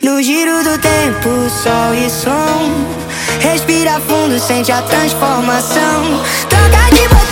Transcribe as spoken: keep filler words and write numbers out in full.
No giro do tempo, sol e som. Respira fundo, sente a transformação. Troca de botão.